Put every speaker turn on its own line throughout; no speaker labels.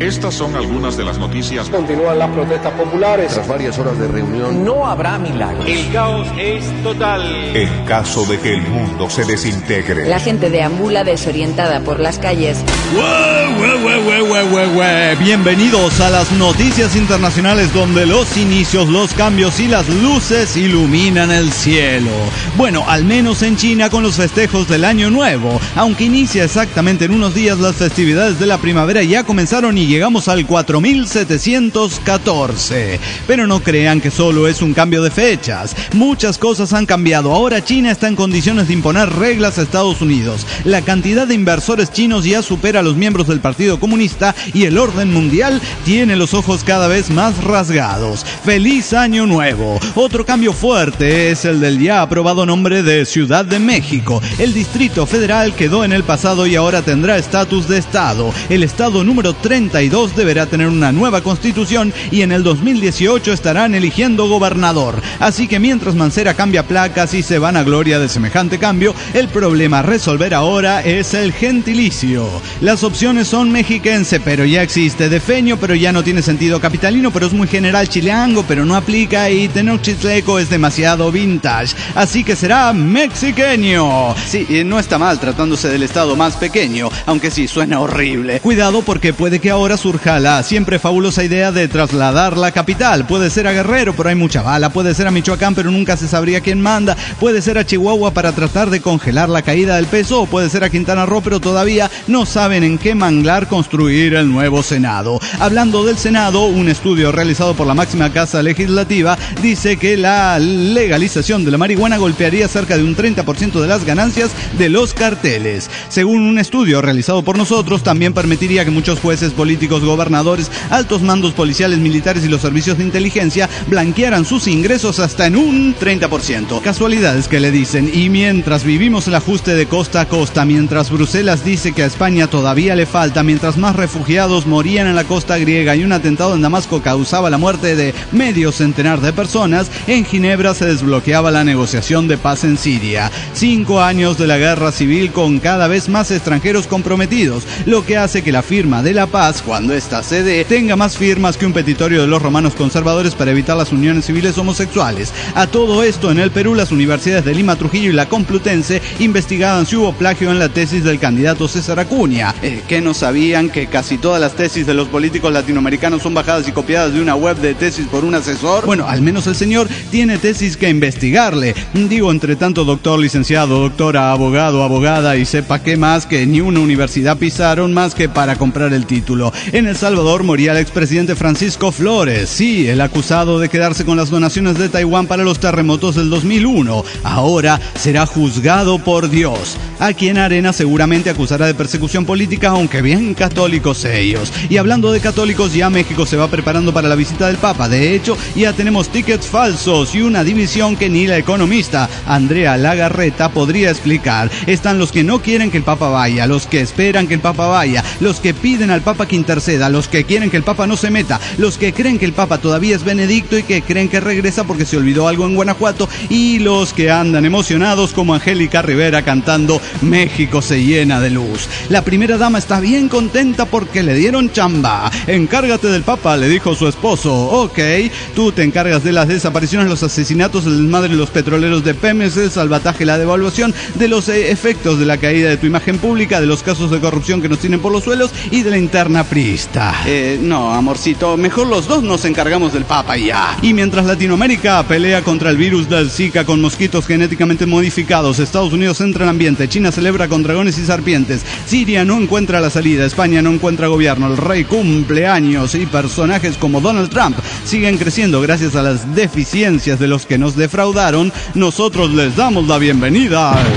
Estas son algunas de las noticias.
Continúan las protestas populares.
Tras varias horas de reunión,
no habrá milagros.
El caos es total.
En caso de que el mundo se desintegre.
La gente deambula desorientada por las calles.
Bienvenidos a las noticias internacionales, donde los inicios, los cambios y las luces iluminan el cielo. Bueno, al menos en China con los festejos del Año Nuevo. Aunque inicia exactamente en unos días, las festividades de la primavera ya comenzaron y llegamos al 4714. Pero no crean que solo es un cambio de fechas. Muchas cosas han cambiado. Ahora China está en condiciones de imponer reglas a Estados Unidos. La cantidad de inversores chinos ya supera a los miembros del Partido Comunista y el orden mundial tiene los ojos cada vez más rasgados. ¡Feliz Año Nuevo! Otro cambio fuerte es el del ya aprobado nombre de Ciudad de México. El Distrito Federal quedó en el pasado y ahora tendrá estatus de estado. El estado número 32 deberá tener una nueva constitución y en el 2018 estarán eligiendo gobernador. Así que mientras Mancera cambia placas y se van a gloria de semejante cambio, el problema a resolver ahora es el gentilicio. Las opciones son mexiquense, pero ya existe, defeño, pero ya no tiene sentido, capitalino, pero es muy general, chilango, pero no aplica, y tenochtitleco es demasiado vintage. Así que será mexiqueño. Sí, no está mal tratándose del estado más pequeño, aunque sí suena horrible. Cuidado, porque puede que ahora surja la siempre fabulosa idea de trasladar la capital. Puede ser a Guerrero, pero hay mucha bala. Puede ser a Michoacán, pero nunca se sabría quién manda. Puede ser a Chihuahua para tratar de congelar la caída del peso. O puede ser a Quintana Roo, pero todavía no saben en qué manglar construir el nuevo Senado. Hablando del Senado, un estudio realizado por la máxima casa legislativa dice que la legalización de la marihuana golpearía cerca de un 30% de las ganancias de los carteles. Según un estudio realizado por nosotros, también permitiría que muchos jueces, políticos, gobernadores, altos mandos policiales, militares y los servicios de inteligencia blanquearan sus ingresos hasta en un 30%. Casualidades que le dicen. Y mientras vivimos el ajuste de costa a costa, mientras Bruselas dice que a España todavía le falta, mientras más refugiados morían en la costa griega y un atentado en Damasco causaba la muerte de medio centenar de personas, en Ginebra se desbloqueaba la negociación de paz en Siria. 5 años de la guerra civil con cada vez más extranjeros comprometidos, lo que hace que la firma de la paz, cuando ésta se dé, tenga más firmas que un petitorio de los romanos conservadores para evitar las uniones civiles homosexuales. A todo esto, en el Perú, las universidades de Lima, Trujillo y la Complutense investigaban si hubo plagio en la tesis del candidato César Acuña. ¿Qué no sabían que casi todas las tesis de los políticos latinoamericanos son bajadas y copiadas de una web de tesis por un asesor? Bueno, al menos el señor tiene tesis que investigarle. Digo, entre tanto doctor, licenciado, doctora, abogado, abogada y sepa qué más, que ni una universidad pisaron más que para comprar el título. En El Salvador moría el expresidente Francisco Flores, sí, el acusado de quedarse con las donaciones de Taiwán para los terremotos del 2001. Ahora será juzgado por Dios, a quien Arena seguramente acusará de persecución política, aunque bien católicos ellos. Y hablando de católicos, ya México se va preparando para la visita del Papa. De hecho, ya tenemos tickets falsos y una división que ni la economista Andrea Lagarreta podría explicar. Están los que no quieren que el Papa vaya, los que esperan que el Papa vaya, los que piden al Papa que interceda, los que quieren que el Papa no se meta, los que creen que el Papa todavía es Benedicto y que creen que regresa porque se olvidó algo en Guanajuato, y los que andan emocionados como Angélica Rivera cantando México se llena de luz. La primera dama está bien contenta porque le dieron chamba. Encárgate del Papa, le dijo su esposo. Ok, tú te encargas de las desapariciones, los asesinatos, el desmadre de los petroleros de Pemex, el salvataje, la devaluación, de los efectos de la caída de tu imagen pública, de los casos de corrupción que nos tienen por los suelos y de la interna priista. No, amorcito, mejor los dos nos encargamos del Papa y ya. Y mientras Latinoamérica pelea contra el virus del Zika con mosquitos genéticamente modificados, Estados Unidos entra en ambiente, China celebra con dragones y serpientes, Siria no encuentra la salida, España no encuentra gobierno, el rey cumple años y personajes como Donald Trump siguen creciendo gracias a las deficiencias de los que nos defraudaron, nosotros les damos la bienvenida al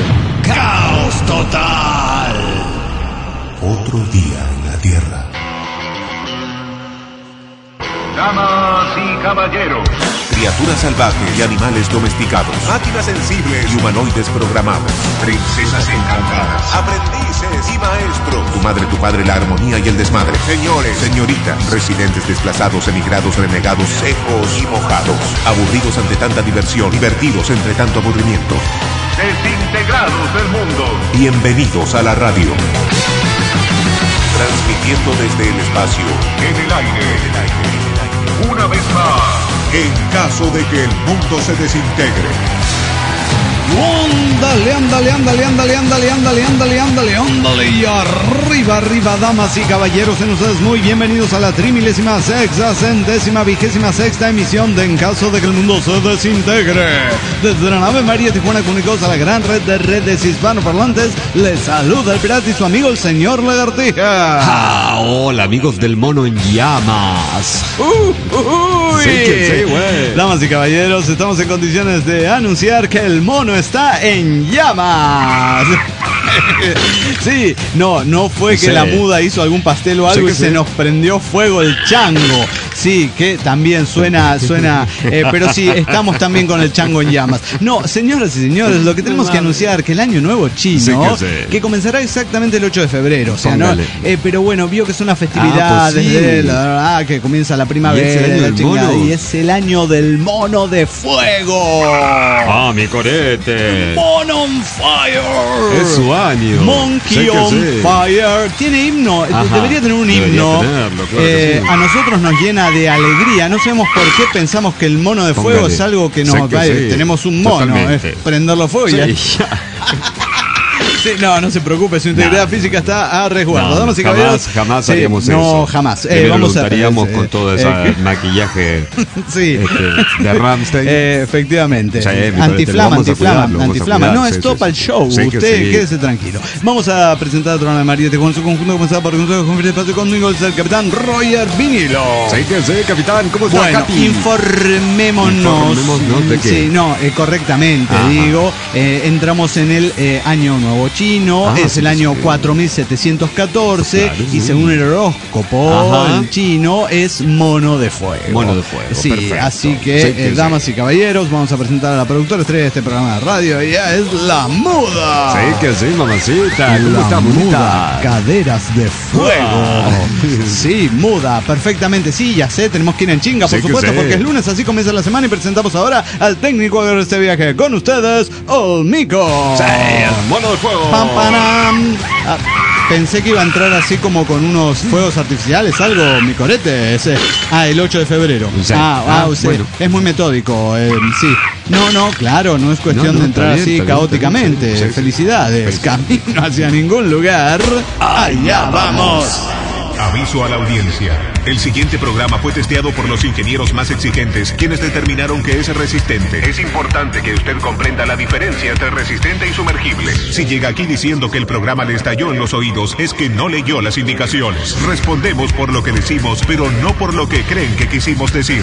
Caos Total.
Otro día en la Tierra.
Damas y caballeros,
criaturas salvajes y animales domesticados,
máquinas sensibles
y humanoides programados,
princesas encantadas,
aprendices y maestros, tu madre, tu padre, la armonía y el desmadre,
señores,
señoritas, residentes desplazados, emigrados, renegados, secos y mojados, aburridos ante tanta diversión, divertidos entre tanto aburrimiento,
desintegrados del mundo.
Bienvenidos a la radio. transmitiendo desde el espacio,
En el aire. Una vez más.
en caso de que el mundo se desintegre.
Ándale, y arriba, damas y caballeros, sean ustedes muy bienvenidos a la 36ª emisión de En caso de que el mundo se desintegre. Desde la nave María Tijuana, comunicados a la gran red de redes hispanoparlantes, les saluda el pirata y su amigo el señor Lagartija.
Hola amigos del mono en llamas.
Damas y caballeros, estamos en condiciones de anunciar que el mono está en llamas. Sí, no fue que la muda hizo algún pastel o algo y se nos prendió fuego el chango. Sí, que también suena, pero sí, estamos también con el chango en llamas. No, señoras y señores, lo que tenemos que anunciar que el año nuevo chino, que comenzará exactamente el 8 de febrero, o sea, ¿no? Pero bueno, vio que es una festividad desde que comienza la primavera, y es el año del mono de fuego.
Ah, mi corete.
Mono on fire.
Es su año.
Monkey on fire. Tiene himno. Debería tener un himno.
Tenerlo, claro que sí.
A nosotros nos llena de alegría. No sabemos por qué pensamos que el mono de fuego es algo que nos tenemos un mono. Es prenderlo fuego y ya. Sí, no se preocupe, su integridad física está a resguardo. Damas y caballeros,
jamás haríamos eso.
No, jamás.
Vamos a estaríamos con todo ese maquillaje de Rammstein.
Efectivamente.
Sí,
Antiflama. No,
es
stop al show. Usted quédese tranquilo. Vamos a presentar a Trona de María con su conjunto comenzado por el Consejo de Conferencia de Espacio conmigo, el capitán Roger Vinilo.
Sí, capitán. ¿Cómo está, Capi?
Informémonos.
¿De qué?
Sí, correctamente. Digo, entramos en el año nuevo chino, es el año 4714 y según el horóscopo el chino es mono de fuego. Sí, perfecto. Así que damas y caballeros, vamos a presentar a la productora estrella de este programa de radio. Ella es la muda.
Sí, mamacita. ¿Cómo está,
muda? Caderas de fuego. Sí, muda, perfectamente. Sí, ya sé, tenemos que ir en chinga, por supuesto, porque es lunes, así comienza la semana y presentamos ahora al técnico de este viaje. Con ustedes, Olmico.
Sí, el mono de fuego.
Pam, param. Pensé que iba a entrar así como con unos fuegos artificiales, algo, mi corete. El 8 de febrero. Bueno. Es muy metódico, sí. No, claro, no es cuestión de entrar así caóticamente. Felicidades. Camino hacia ningún lugar. Allá vamos.
Aviso a la audiencia. El siguiente programa fue testeado por los ingenieros más exigentes, quienes determinaron que es resistente. Es importante que usted comprenda la diferencia entre resistente y sumergible. Si llega aquí diciendo que el programa le estalló en los oídos, es que no leyó las indicaciones. Respondemos por lo que decimos, pero no por lo que creen que quisimos decir.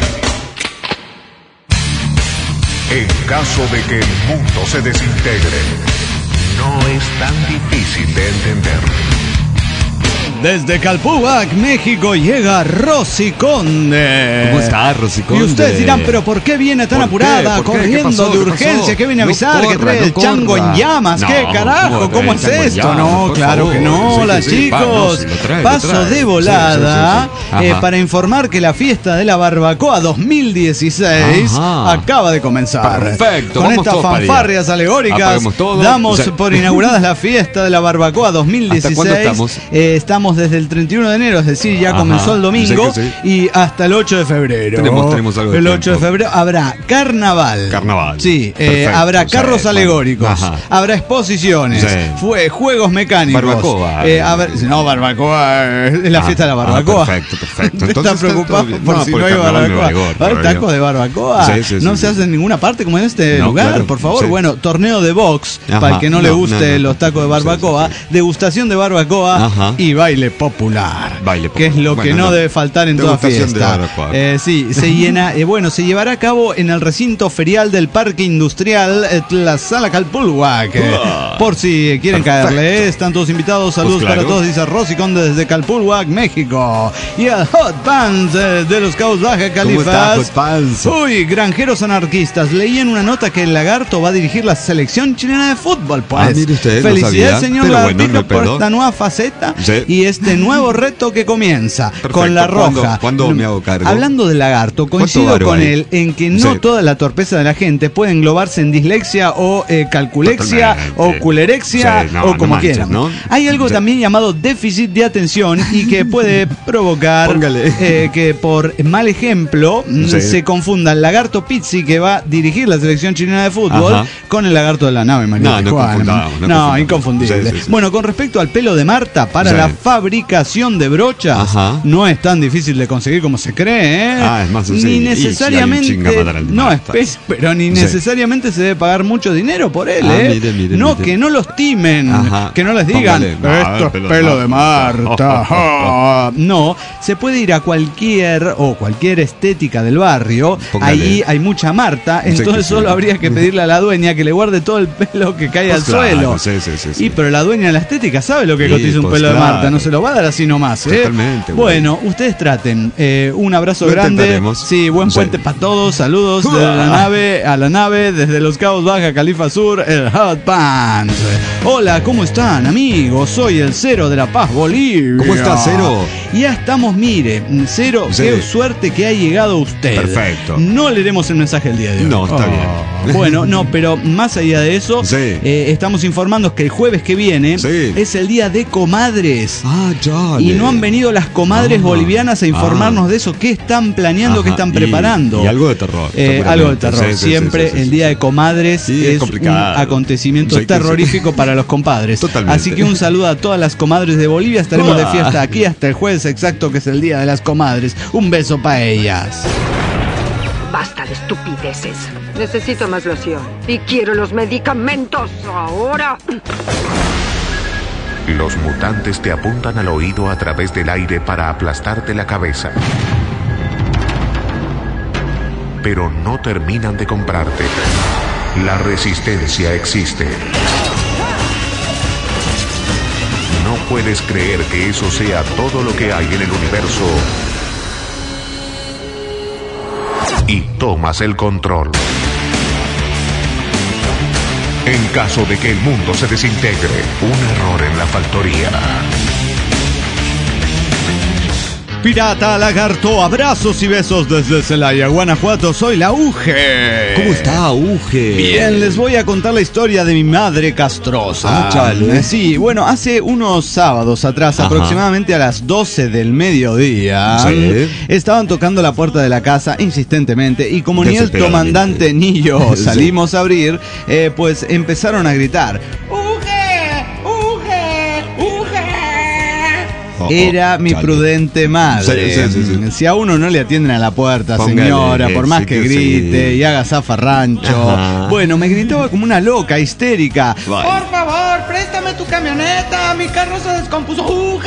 En caso de que el mundo se desintegre, no es tan difícil de entender.
Desde Calpubac, México, llega Rosy Conde.
¿Cómo está, Rosy Conde?
Y ustedes dirán, ¿pero por qué viene tan apurada, corriendo de urgencia? ¿Qué viene a avisar? ¿Que trae el chango en llamas? ¿Qué carajo? ¿Cómo es esto? No, claro que no. Hola, chicos. Paso de volada para informar que la fiesta de la barbacoa 2016 acaba de comenzar.
Perfecto.
Con estas fanfarrias alegóricas damos por inauguradas la fiesta de la barbacoa 2016.
¿Hasta cuándo estamos?
Estamos desde el 31 de enero, es decir, ya comenzó el domingo y hasta el 8 de febrero.
Tenemos algo de
el 8 de febrero habrá carnaval. Sí, habrá carros alegóricos, habrá exposiciones, juegos mecánicos.
Barbacoa.
Barbacoa, es la fiesta de la barbacoa.
Perfecto.
¿Te estás preocupado por si no hay barbacoa? ¿Hay tacos de barbacoa? No se hace en ninguna parte como en este lugar, por favor. Bueno, torneo de box, para el que no le guste los tacos de barbacoa, degustación de barbacoa y baile popular, que es lo que no debe faltar en toda fiesta. Se llena, se llevará a cabo en el recinto ferial del Parque Industrial la Sala Calpubac. Por si quieren caerle, están todos invitados. Saludos para todos, dice Rosy Conde desde Calpubac, México. Y el Hot Pants de los Caos Baja Califas. Uy, granjeros anarquistas. Leí en una nota que el Lagarto va a dirigir la selección chilena de fútbol. Pues
mire usted,
felicidades, señor Lagartija, por esta nueva faceta. Y este nuevo reto que comienza.
Perfecto.
Con la roja.
¿Cuándo me hago cargo?
Hablando de lagarto, coincido con él en que no toda la torpeza de la gente puede englobarse en dislexia o calculexia o culerexia o como quieran.
¿no?
Hay algo también llamado déficit de atención y que puede provocar que por mal ejemplo se confunda el lagarto Pizzi, que va a dirigir la selección chilena de fútbol, con el lagarto de la nave María. No, inconfundible. Bueno, con respecto al pelo de Marta, para la fabricación de brochas, no es tan difícil de conseguir como se cree,
es más sencillo.
Ni necesariamente, pero ni necesariamente se debe pagar mucho dinero por él, mire. Que no los timen, que no les digan, esto es pelo de Marta. No, se puede ir a cualquier estética del barrio. Ahí hay mucha Marta, entonces solo habría que pedirle a la dueña que le guarde todo el pelo que cae al suelo. Pero la dueña de la estética sabe lo que cotiza un pelo de Marta, no se lo va a dar así nomás.
Totalmente.
Bueno, ustedes traten. Un abrazo grande. Sí, buen puente para todos. Saludos desde la nave, desde Los Cabos, Baja Califa Sur, el Hot Pants. Hola, ¿cómo están, amigos? Soy el Cero de La Paz, Bolivia.
¿Cómo está, Cero?
Ya estamos, mire, Cero, qué suerte que ha llegado usted.
Perfecto.
No leeremos el mensaje el día de hoy.
No, está bien.
Bueno, no, pero más allá de eso, estamos informando que el jueves que viene es el día de comadres. Y no han venido las comadres bolivianas a informarnos de eso. ¿Qué están planeando? ¿Qué están preparando?
Y algo de terror.
Algo de terror. Siempre el día de comadres es un acontecimiento terrorífico para los compadres.
Totalmente.
Así que un saludo a todas las comadres de Bolivia. Estaremos de fiesta aquí hasta el jueves exacto, que es el día de las comadres. Un beso para ellas.
Basta de estupideces. Necesito más loción. Y quiero los medicamentos ahora.
Los mutantes te apuntan al oído a través del aire para aplastarte la cabeza. Pero no terminan de comprarte. La resistencia existe. No puedes creer que eso sea todo lo que hay en el universo. Y tomas el control. En caso de que el mundo se desintegre, un error en la factoría.
Pirata Lagarto, abrazos y besos desde Celaya, Guanajuato. Soy la Uge.
¿Cómo está, Uge?
Bien, les voy a contar la historia de mi madre castrosa. Sí, bueno, hace unos sábados atrás, aproximadamente a las 12 del mediodía, estaban tocando la puerta de la casa insistentemente y como ni el comandante ni yo salimos a abrir, pues empezaron a gritar: era mi prudente madre. Si a uno no le atienden a la puerta, señora, por más que grite y haga zafarrancho. Bueno, me gritaba como una loca, histérica: por favor, préstame tu camioneta, mi carro se descompuso. ¡Uge!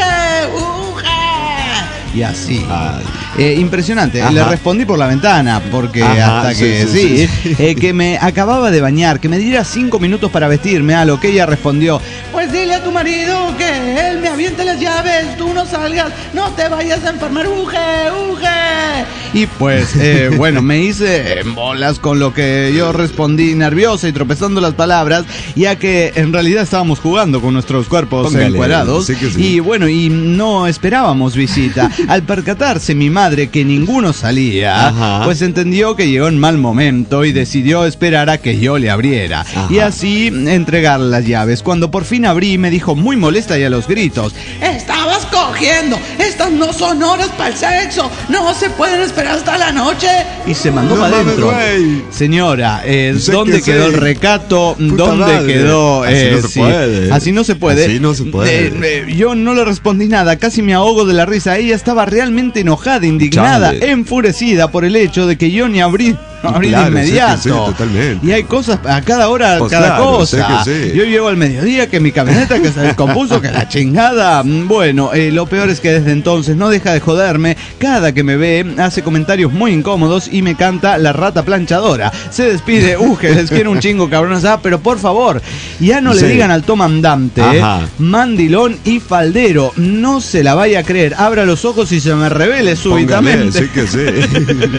Y así. Impresionante. Le respondí por la ventana, porque que me acababa de bañar, que me diera 5 minutos para vestirme, a lo que ella respondió: pues dile a tu marido que él me aviente las llaves, tú no salgas, no te vayas a enfermar, Uge. Y pues, bueno, me hice bolas con lo que yo respondí, nerviosa y tropezando las palabras, ya que en realidad estábamos jugando con nuestros cuerpos encuerados. Y bueno, y no esperábamos visita. Al percatarse mi madre que ninguno salía, pues entendió que llegó en mal momento y decidió esperar a que yo le abriera y así entregarle las llaves. Cuando por fin abrí, me dijo muy molesta y a los gritos: estabas cogiendo, estas no son horas para el sexo, no se pueden esperar hasta la noche. Y se mandó para adentro. Señora, ¿dónde quedó el recato? ¿Dónde quedó? Así no se puede. Yo no le respondí nada, casi me ahogo de la risa. Ella estaba realmente enojada, indignada, enfurecida por el hecho de que yo ni abrí de inmediato. Y hay cosas a cada hora, cada cosa. Yo llego al mediodía, que mi camioneta que se descompuso, que la chingada. Bueno, lo peor es que desde entonces no deja de joderme. Cada que me ve hace comentarios muy incómodos y me canta La Rata Planchadora. Se despide, que les quiero un chingo, cabrones. Pero por favor, ya no le digan al tomandante, mandilón y faldero. No se la vaya a creer. Abra los ojos y se me revele súbitamente.
Sí que sí.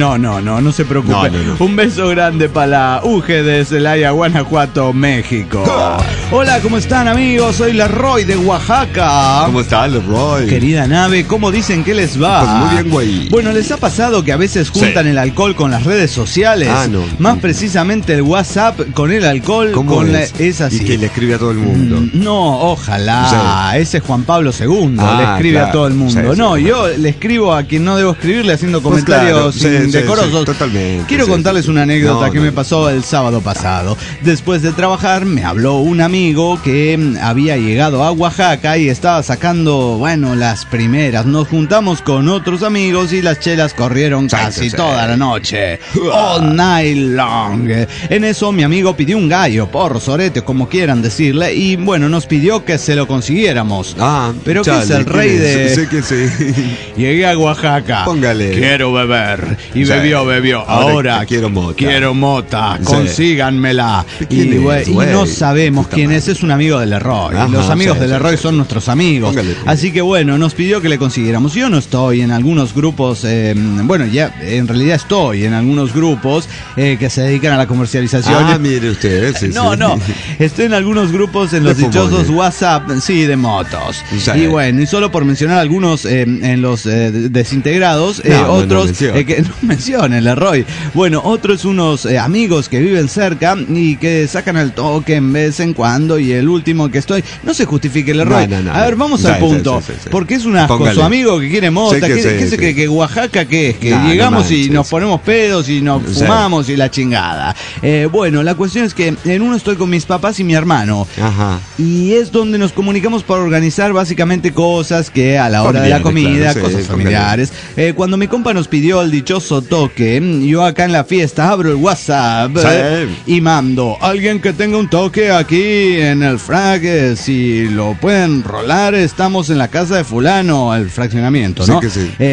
No se preocupe. No. Un beso grande para la UG de Celaya, Guanajuato, México. Hola, ¿cómo están, amigos? Soy la Roy de Oaxaca.
¿Cómo están, los Roy?
Querida nave, ¿cómo dicen que les va?
Pues muy bien, güey.
Bueno, ¿les ha pasado que a veces juntan el alcohol con las redes sociales?
No.
Más precisamente el WhatsApp con el alcohol.
¿Cómo
es así?
Y que le escribe a todo el mundo.
No, ojalá. Ese es Juan Pablo II. Le escribe a todo el mundo. Yo le escribo a quien no debo escribirle haciendo comentarios indecorosos.
Totalmente.
Quiero contarles una anécdota que me pasó el sábado pasado. Después de trabajar, me habló un amigo que había llegado a Oaxaca y estaba sacando, las primeras. Nos juntamos con otros amigos y las chelas corrieron casi toda la noche. All night long. En eso mi amigo pidió un gallo, porro, sorete, como quieran decirle, y nos pidió que se lo consiguiéramos. Pero que es el rey de...
Sé que sí.
Llegué a Oaxaca.
Póngale.
Quiero beber. Y bebió. Ahora quiero mota. Consíganmela. Y no sabemos quién es. Es un amigo del Leroy. Los amigos del Leroy son nuestros amigos.
Póngale.
Así que nos pidió que le consiguiéramos. Yo no estoy en algunos grupos, ya en realidad estoy en algunos grupos que se dedican a la comercialización.
Mire usted.
No. Estoy en algunos grupos en los dichosos WhatsApp, de motos. Y solo por mencionar algunos en los desintegrados, otros que no mencionen, Leroy. Otros unos amigos que viven cerca y que sacan el toque en vez en cuando, y el último que estoy, no se justifique, Leroy. A ver, vamos al punto. Porque es un asco.
Póngale.
Su amigo que quiere mota. ¿Qué se cree? ¿Que Oaxaca qué es? Que llegamos y nos ponemos pedos y nos fumamos y la chingada. La cuestión es que en uno estoy con mis papás y mi hermano. Y es donde nos comunicamos para organizar básicamente cosas que a la hora de la comida, cosas familiares. Cuando mi compa nos pidió el dichoso toque, yo acá en la fiesta abro el WhatsApp y mando: alguien que tenga un toque aquí en el frac, si lo pueden rolar, estamos en la casa de fulano, el fraccionamiento, ¿no?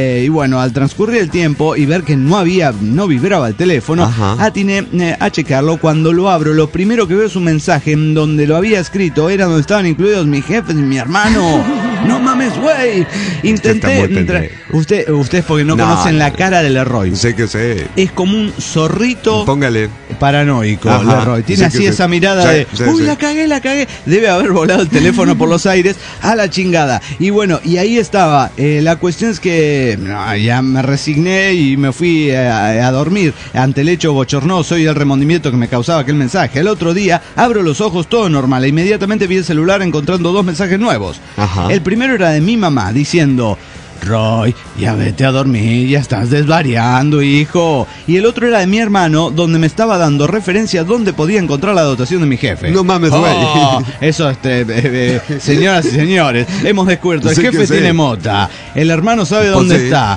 Al transcurrir el tiempo y ver que no vibraba el teléfono, atiné a checarlo. Cuando lo abro, lo primero que veo es un mensaje en donde lo había escrito, era donde estaban incluidos mis jefes y mi hermano. No mames, güey. Intenté. Ustedes porque no conocen la cara del Leroy.
Sé que sé.
Es como un zorrito.
Póngale.
Paranoico, Leroy. Tiene así esa mirada de la cagué. Debe haber volado el teléfono por los aires a la chingada. Y ahí estaba. La cuestión es que ya me resigné y me fui a dormir ante el hecho bochornoso y el remordimiento que me causaba aquel mensaje. El otro día abro los ojos, todo normal, e inmediatamente vi el celular encontrando 2 mensajes nuevos. El primero era de mi mamá diciendo: Roy, ya vete a dormir, ya estás desvariando, hijo. Y el otro era de mi hermano, donde me estaba dando referencia a dónde podía encontrar la dotación de mi jefe.
No mames, güey.
Eso, señoras y señores, hemos descubierto, el jefe tiene mota, el hermano sabe dónde está.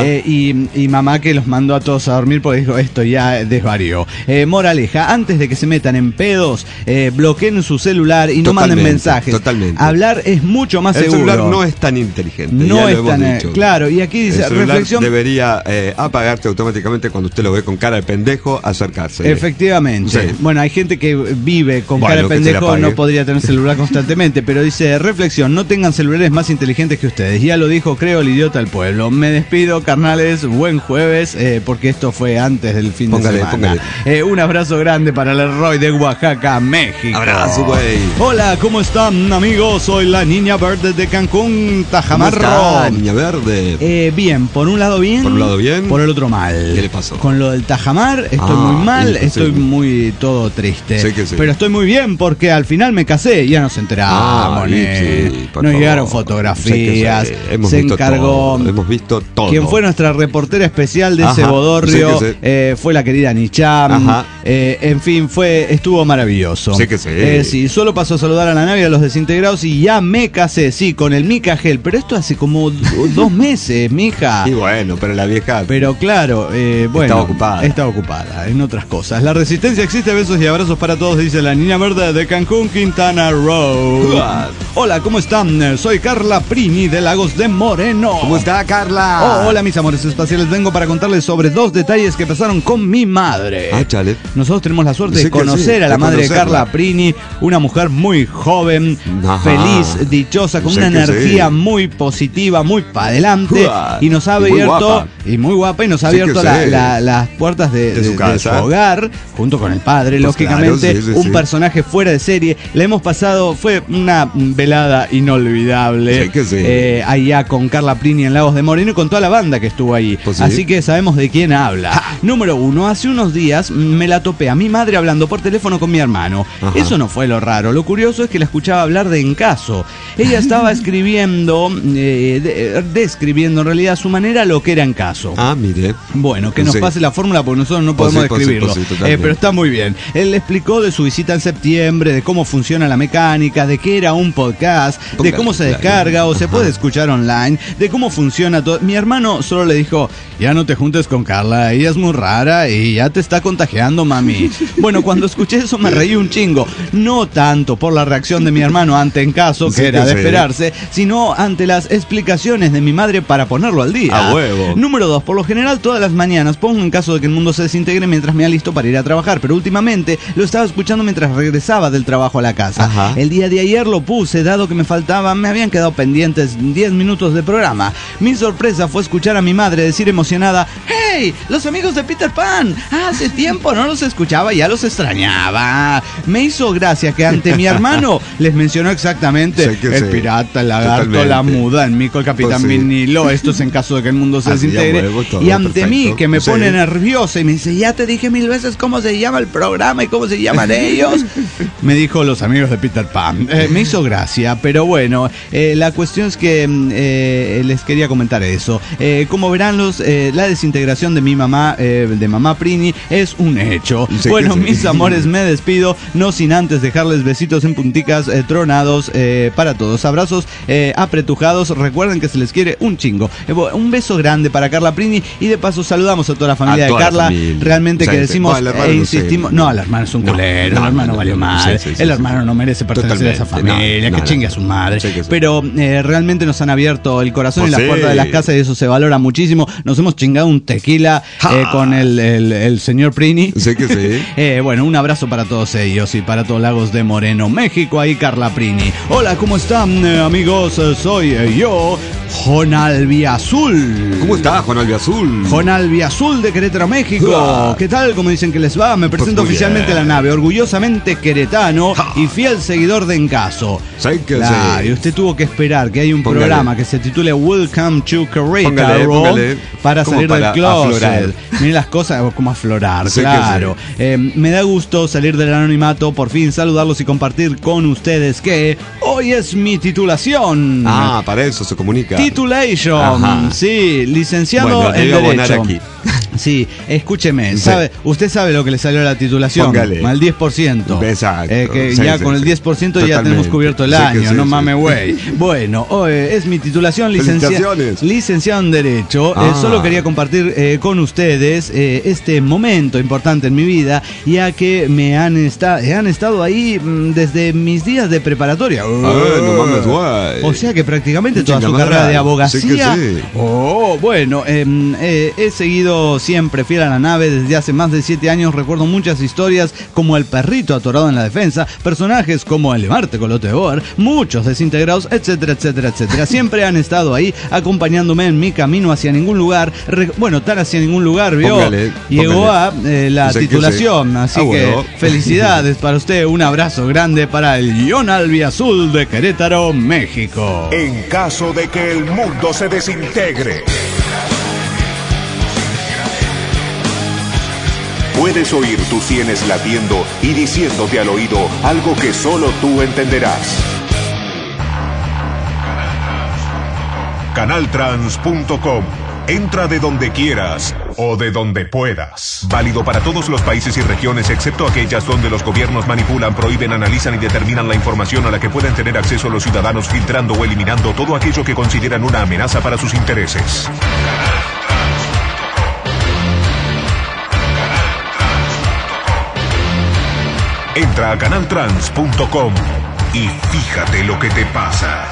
Y mamá que los mandó a todos a dormir porque dijo: esto ya desvarió. Moraleja, antes de que se metan en pedos, bloqueen su celular y no manden mensajes.
Totalmente.
Hablar es mucho más seguro.
El celular no es tan inteligente.
No es tan... Claro, y aquí dice:
el celular
reflexión.
Debería apagarse automáticamente cuando usted lo ve con cara de pendejo, acercarse.
Efectivamente. Hay gente que vive con cara de pendejo, no podría tener celular constantemente, pero dice: reflexión, no tengan celulares más inteligentes que ustedes. Ya lo dijo, creo, el idiota del pueblo. Me despido, carnales, buen jueves, porque esto fue antes del fin de semana. Un abrazo grande para el Leroy de Oaxaca, México.
Abrazo, güey.
Hola, ¿cómo están, amigos? Soy la Niña Verde de Cancún, Tajamarro.
Niña Verde.
Bien, por un lado bien, por el otro mal.
¿Qué le pasó?
Con lo del Tajamar estoy muy mal, estoy muy todo triste. Pero estoy muy bien porque al final me casé, ya nos enteramos. Nos llegaron fotografías, se encargó.
Hemos visto todo.
Quien fue nuestra reportera especial de ese bodorrio fue la querida Nicham. En fin, estuvo maravilloso.
Sí que sí.
Sí, solo pasó a saludar a la nave y a los desintegrados y ya me casé, sí, con el Mika Gel. Pero esto hace como 2 meses, mija.
Y bueno, pero la vieja...
Pero claro, bueno... Estaba ocupada en otras cosas. La resistencia existe, besos y abrazos para todos, dice la niña verde de Cancún, Quintana Roo. Hola, ¿cómo están? Soy Carla Prini de Lagos de Moreno.
¿Cómo está, Carla?
Hola, mis amores espaciales. Vengo para contarles sobre 2 detalles que pasaron con mi madre.
Chale.
Nosotros tenemos la suerte de conocer a la madre de Carla Prini, una mujer muy joven, feliz, dichosa, con una energía muy positiva, muy para adelante, y nos ha abierto, muy guapa, y nos ha abierto las puertas de su hogar, junto con el padre, pues lógicamente, claro, un personaje fuera de serie. La hemos pasado, fue una velada inolvidable, allá con Carla Prini en Lagos de Moreno y con toda la banda que estuvo ahí. Pues así que sabemos de quién habla. Número 1, hace unos días me la topé a mi madre hablando por teléfono con mi hermano. Eso no fue lo raro, lo curioso es que la escuchaba hablar de Encaso. Ella estaba escribiendo, describiendo en realidad a su manera lo que era Encaso.
Mire.
Bueno, que nos pase la fórmula porque nosotros no podemos describirlo. Pero está muy bien. Él le explicó de su visita en septiembre, de cómo funciona la mecánica, de qué era un podcast, de cómo se descarga o se puede escuchar online, de cómo funciona todo. Mi hermano solo le dijo: ya no te juntes con Carla, ella es muy rara y ya te está contagiando, mami. Bueno, cuando escuché eso me reí un chingo. No tanto por la reacción de mi hermano ante Encaso, que era de esperarse, sino ante las explicaciones de mi madre para ponerlo al día.
A huevo.
Número 2, por lo general todas las mañanas pongo en caso de que el mundo se desintegre mientras me alisto para ir a trabajar, pero últimamente lo estaba escuchando mientras regresaba del trabajo a la casa. El día de ayer lo puse, dado que me habían quedado pendientes 10 minutos de programa. Mi sorpresa fue escuchar a mi madre decir emocionada: ¡Hey! ¡Los amigos de Peter Pan! Hace tiempo no los escuchaba, ya los extrañaba. Me hizo gracia que ante mi hermano les mencionó exactamente el pirata, el lagarto, la muda, el mico, el capitán vinilo. Esto es en caso de que el mundo se desintegre. Y ante mí, que me pone nerviosa y me dice: ya te dije 1000 veces cómo se llama el programa y cómo se llaman ellos. Me dijo los amigos de Peter Pan. Me hizo gracia, pero bueno, la cuestión es que les quería comentar eso. Como verán, la desintegración de mi mamá, de mamá Prini, es un hecho. Bueno, mis amores, me despido, no sin antes dejarles besitos en punticas tronados para todos. Abrazos apretujados. Recuerden que se les quiere un chingo. Un beso grande para Carla Prini y de paso saludamos a toda la familia de Carla. Realmente que decimos e insistimos. No, el hermano es un culero, el hermano valió mal. El hermano no merece pertenecer a esa familia, que chingue a su madre. Pero realmente nos han abierto el corazón y las puertas de las casas y eso se valora muchísimo. Nos hemos chingado un tequila con el señor Prini. Bueno, un abrazo para todos ellos y para todos Lagos de Moreno, México. Ahí Carla Prini. Hola, ¿cómo están, amigos? Soy yo, Jon Albiazul.
¿Cómo está, Jon Albiazul?
Jon Albiazul de Querétaro, México. ¿Qué tal? ¿Cómo dicen que les va? Me presento oficialmente a la nave, orgullosamente queretano y fiel seguidor de Encaso. Claro, y usted tuvo que esperar que hay un programa que se titule Welcome to Querétaro para salir del closet. Miren las cosas como aflorar, claro. Me da gusto salir del anonimato, por fin saludarlos y compartir con ustedes que hoy es mi titulación.
Para eso se comunica.
Titulation, sí, licenciado en Derecho. Aquí. Sí, escúcheme, usted sabe lo que le salió a la titulación. Al 10%.
Exacto.
Que ya con el 10% ya tenemos cubierto el año, no mames, güey. Bueno, es mi titulación, licenciado en Derecho. Solo quería compartir con ustedes este momento importante en mi vida, ya que me han estado ahí desde mis días de preparatoria.
No mames, güey.
O sea que prácticamente toda su carrera de abogacía. Bueno, he seguido siempre fiel a la nave desde hace más de 7 años. Recuerdo muchas historias como el perrito atorado en la defensa, personajes como el Marte Colote de Boer, muchos desintegrados, etcétera, etcétera, etcétera. Siempre han estado ahí acompañándome en mi camino hacia ningún lugar. Tan hacia ningún lugar, ¿vio? Llegó a la titulación. Así que felicidades para usted. Un abrazo grande para el Jon Albiazul de Querétaro, México.
En caso de que el mundo se desintegre, puedes oír tus sienes latiendo y diciéndote al oído algo que solo tú entenderás. Canaltrans.com. Entra de donde quieras o de donde puedas. Válido para todos los países y regiones, excepto aquellas donde los gobiernos manipulan, prohíben, analizan y determinan la información a la que pueden tener acceso los ciudadanos, filtrando o eliminando todo aquello que consideran una amenaza para sus intereses. Entra a canaltrans.com y fíjate lo que te pasa.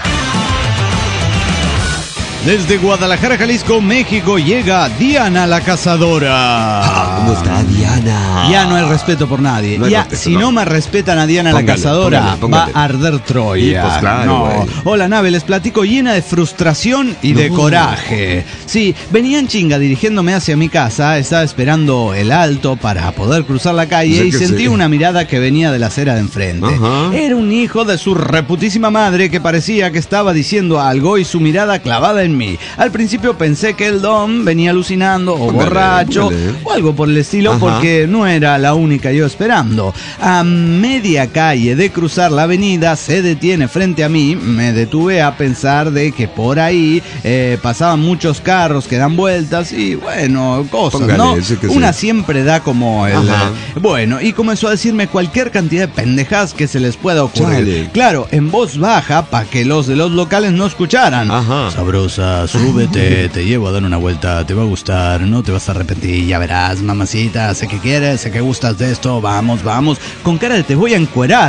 Desde Guadalajara, Jalisco, México, llega Diana la Cazadora.
¿Cómo está Diana?
Ya no hay respeto por nadie.
No
ya,
respeto,
si no me respetan a Diana la Cazadora,
póngale.
va a arder Troya.
Y pues claro,
no.
güey.
Hola, nave, les platico llena de frustración y de coraje. Sí, venía en chinga dirigiéndome hacia mi casa, estaba esperando el alto para poder cruzar la calle y sentí una mirada que venía de la acera de enfrente.
Ajá.
Era un hijo de su reputísima madre que parecía que estaba diciendo algo y su mirada clavada en mí. Al principio pensé que el don venía alucinando o borracho o algo por el estilo, porque no era la única yo esperando. A media calle de cruzar la avenida se detiene frente a mí. Me detuve a pensar de que por ahí pasaban muchos carros que dan vueltas y bueno, cosas, ¿no? Una siempre da como el... bueno, y comenzó a decirme cualquier cantidad de pendejadas que se les pueda ocurrir. Claro, en voz baja para que los de los locales no escucharan. Sabrosa, súbete, te llevo a dar una vuelta, te va a gustar, no te vas a arrepentir, ya verás, mamacita, sé que quieres, sé que gustas de esto, vamos, con cara de te voy a encuerar.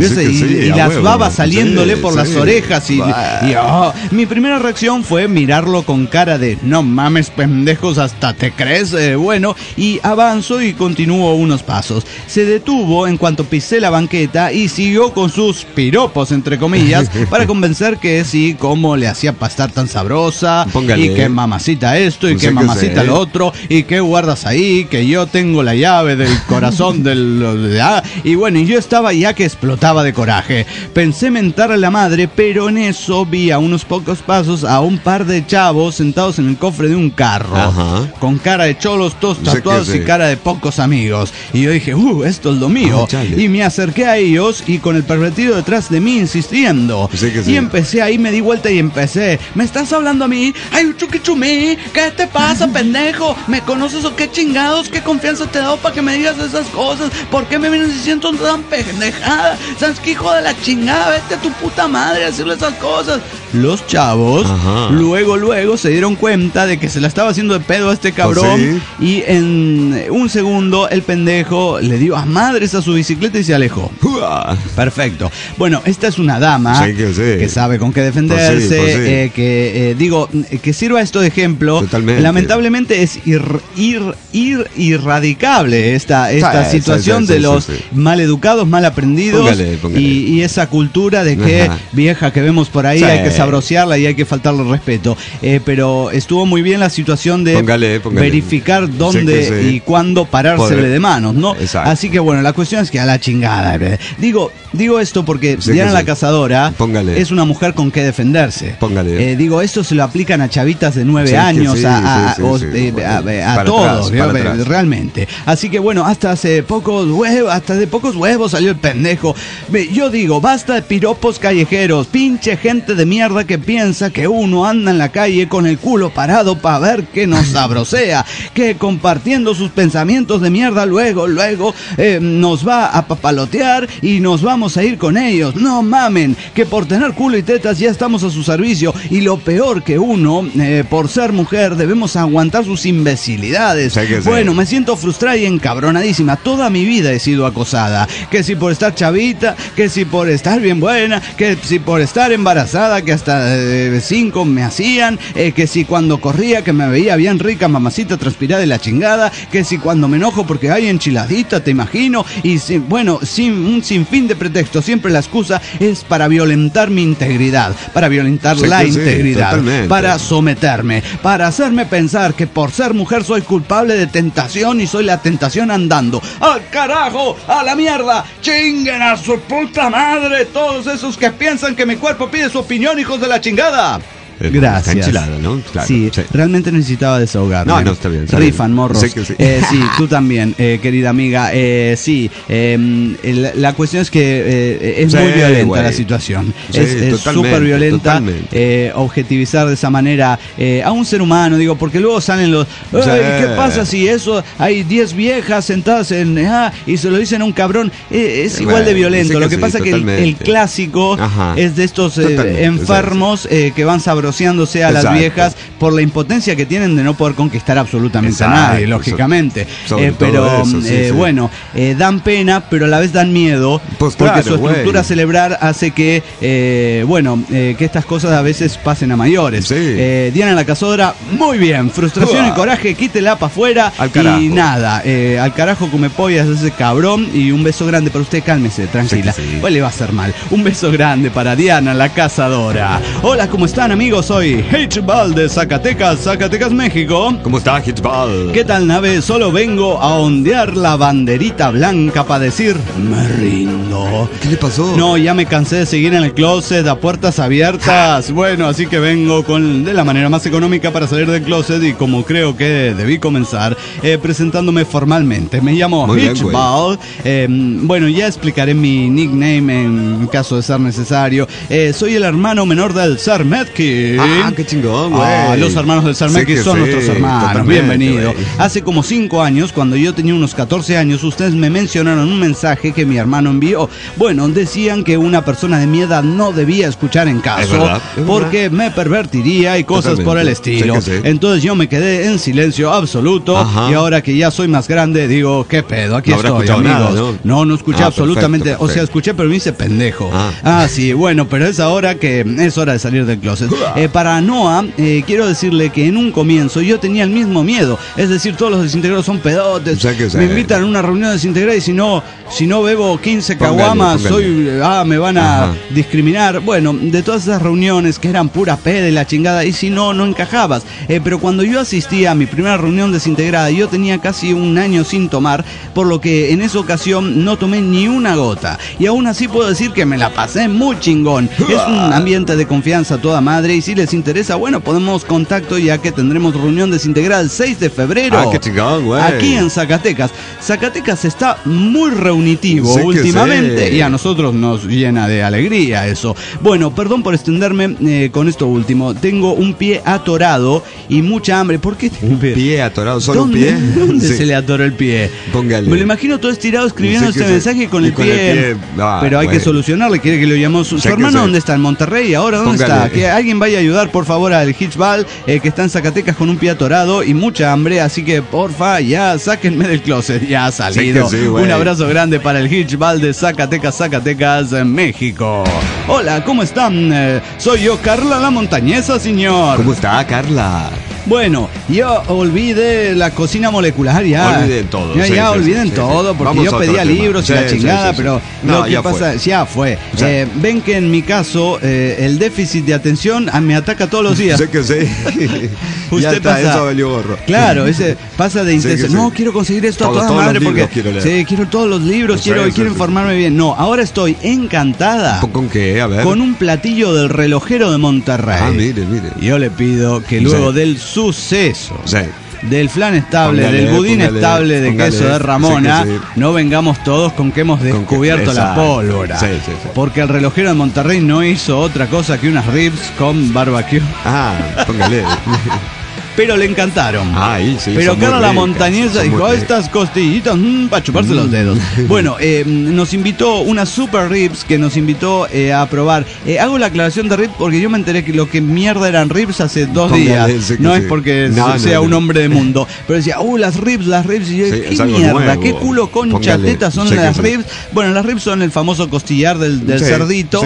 Y las babas saliéndole por las orejas y mi primera reacción fue mirarlo con cara de no mames, pendejos, hasta te crees. Bueno, y avanzo y continúo unos pasos. Se detuvo en cuanto pisé la banqueta y siguió con sus piropos, entre comillas, para convencer que sí, cómo le hacía pastar tan sabrosa. Y que mamacita esto y que mamacita lo otro y que guardas ahí, que yo tengo la llave del corazón y bueno, y yo estaba ya que explotaba de coraje. Pensé mentar a la madre, pero en eso vi a unos pocos pasos a un par de chavos sentados en el cofre de un carro, con cara de cholos, todos tatuados y cara de pocos amigos. Y yo dije, esto es lo mío. Y me acerqué a ellos y con el pervertido detrás de mí insistiendo. Y empecé ahí, me di vuelta y empecé, ¿me estás hablando a mí? ¡Ay, chuquichumí! ¿Qué te pasa, pendejo? ¿Me conoces o qué chingados? ¿Qué confianza te he dado para que me digas esas cosas? ¿Por qué me vienes diciendo tan pendejada? ¿Sabes qué, hijo de la chingada? Vete a tu puta madre a decirle esas cosas. Los chavos luego se dieron cuenta de que se la estaba haciendo de pedo a este cabrón y en un segundo el pendejo le dio a madres a su bicicleta y se alejó. Perfecto. Bueno, esta es una dama que sabe con qué defenderse, que sirva esto de ejemplo. Totalmente. Lamentablemente es irradicable esta situación de los maleducados, mal aprendidos. Póngale. Y esa cultura de que vieja que vemos por ahí hay que sabrociarla y hay que faltarle respeto. Pero estuvo muy bien la situación de verificar dónde y cuándo parársele de manos, ¿no? Así que bueno, la cuestión es que a la chingada. Digo esto porque Diana la Cazadora es una mujer con que defenderse. Digo, esto se lo aplican a chavitas de 9 años, a todos, realmente. Así que bueno, hasta de pocos huevos salió el pendejo. Yo digo, basta de piropos callejeros, pinche gente de mierda que piensa que uno anda en la calle con el culo parado para ver que nos sabrosea, que compartiendo sus pensamientos de mierda luego nos va a papalotear y nos vamos a ir con ellos. No mamen, que por tener culo y tetas ya estamos a su servicio y lo peor que uno, por ser mujer, debemos aguantar sus imbecilidades. Bueno, me siento frustrada y encabronadísima. Toda mi vida he sido acosada. Que si por estar chavita, que si por estar bien buena, que si por estar embarazada, que hasta 5 me hacían, que si cuando corría que me veía bien rica, mamacita transpirada de la chingada, que si cuando me enojo porque hay enchiladita, te imagino, y un sinfín de pretextos. Siempre la excusa es para violentar mi integridad, para violentar la integridad, para someterme, para hacerme pensar que por ser mujer soy culpable de tentación y soy la tentación andando. ¡Al carajo! ¡A la mierda! ¡Chinguen a su puta madre! Todos esos que piensan que mi cuerpo pide su opinión, hijos de la chingada. Gracias.
Está enchilado, ¿no? Claro,
sí, realmente necesitaba desahogarme.
No, está bien.
Rifan, morros.
Sé que sí.
Sí, tú también, querida amiga. Sí, la cuestión es que es muy violenta la situación. Es súper violenta objetivizar de esa manera a un ser humano, digo, porque luego salen los... ¿Qué pasa si eso hay 10 viejas sentadas y se lo dicen a un cabrón? Es igual de violento. Lo que pasa es que el clásico es de estos enfermos que van sabroseándose a las viejas por la impotencia que tienen de no poder conquistar absolutamente a nadie, lógicamente. Pero bueno, dan pena, pero a la vez dan miedo, pues porque su estructura cerebral hace que que estas cosas a veces pasen a mayores. Diana la Cazadora, muy bien, frustración y coraje, quítela para afuera y nada, al carajo come pollas ese cabrón, y un beso grande para usted, cálmese, tranquila, pues le va a hacer mal. Un beso grande para Diana la Cazadora. Hola, ¿cómo están, amigos? Soy Hitchball de Zacatecas, México.
¿Cómo está, Hitchball?
¿Qué tal, nave? Solo vengo a ondear la banderita blanca para decir, me rindo.
¿Qué le pasó?
No, ya me cansé de seguir en el closet a puertas abiertas. Bueno, así que vengo de la manera más económica para salir del closet, y como creo que debí comenzar, presentándome formalmente. Me llamo Hitchball. Bueno, ya explicaré mi nickname en caso de ser necesario. Soy el hermano menor del Sarmetki.
Qué chingón, güey.
Los hermanos del Sarmetki son nuestros hermanos. Bienvenido. Hace como 5 años, cuando yo tenía unos 14 años, ustedes me mencionaron un mensaje que mi hermano envió. Bueno, decían que una persona de mi edad no debía escuchar en caso, porque me pervertiría y cosas por el estilo. Entonces yo me quedé en silencio absoluto. Y ahora que ya soy más grande, digo, ¿qué pedo? Aquí estoy, amigos. Nada, no escuché absolutamente. Perfecto. O sea, escuché, pero me hice pendejo. Sí, bueno, pero es ahora que es hora de salir del closet. Para Noah, quiero decirle que en un comienzo yo tenía el mismo miedo. Es decir, todos los desintegrados son pedotes. Me invitan a una reunión de desintegrados y si no bebo 15 caguamas, me van a discriminar. Bueno, de todas esas reuniones que eran pura peda y la chingada, y si no encajabas. Pero cuando yo asistí a mi primera reunión desintegrada, yo tenía casi un año sin tomar, por lo que en esa ocasión no tomé ni una gota. Y aún así puedo decir que me la pasé muy chingón. Es un ambiente de confianza a toda madre, y si les interesa, bueno, ponemos contacto, ya que tendremos reunión desintegrada el 6 de febrero.
Qué chingón, güey.
Aquí en Zacatecas. Zacatecas está muy reunitivo últimamente, y a nosotros nos llena de alegría eso. Bueno, perdón por extenderme con esto último. Tengo un pie atorado y mucha hambre. ¿Por qué tengo
un pie atorado? ¿Solo un pie?
¿Dónde se le atoró el pie?
Póngale.
Me lo imagino todo estirado escribiendo este mensaje con el pie. Pero hay que solucionarle. ¿Quiere que lo llamemos? ¿Su hermano dónde está? ¿En Monterrey? ¿Ahora dónde está? Que alguien vaya a ayudar, por favor, al Hitchball, que está en Zacatecas con un pie atorado y mucha hambre. Así que, porfa, ya sáquenme del closet. Ya ha salido. Un abrazo grande para el Hitchball de Zacatecas, México. Hola, ¿cómo están? Soy yo, Carla la Montañesa, señor.
¿Cómo está, Carla?
Bueno, yo olvidé la cocina molecular ya.
Olvidé todo.
Ya olviden todo, porque vamos, yo pedía libros y la chingada, pero lo que pasa, ya fue. Ven que en mi caso, el déficit de atención me ataca todos los días.
Sé que sí.
Usted
ya está,
pasa,
eso valió gorro.
Claro, ese pasa de intención. No, quiero conseguir esto a toda madre porque quiero todos los libros, quiero informarme bien. No, ahora estoy encantada.
¿Con qué? A ver.
Con un platillo del relojero de Monterrey.
Mire.
Yo le pido que luego del suceso del flan estable, del budín estable de queso de Ramona, no vengamos todos con que hemos descubierto la pólvora. Porque el relojero de Monterrey no hizo otra cosa que unas ribs con barbecue.
Póngale.
Pero le encantaron. Pero Carla la Montañesa dijo, estas costillitas para chuparse los dedos. Bueno, nos invitó unas super ribs que nos invitó a probar. Hago la aclaración de ribs porque yo me enteré que lo que mierda eran ribs hace 2 días. No es porque sea un hombre de mundo. Pero decía, las ribs. Y yo, ¿qué mierda? Nuevo. ¿Qué culo concha teta son las ribs? Bueno, las ribs son el famoso costillar del cerdito.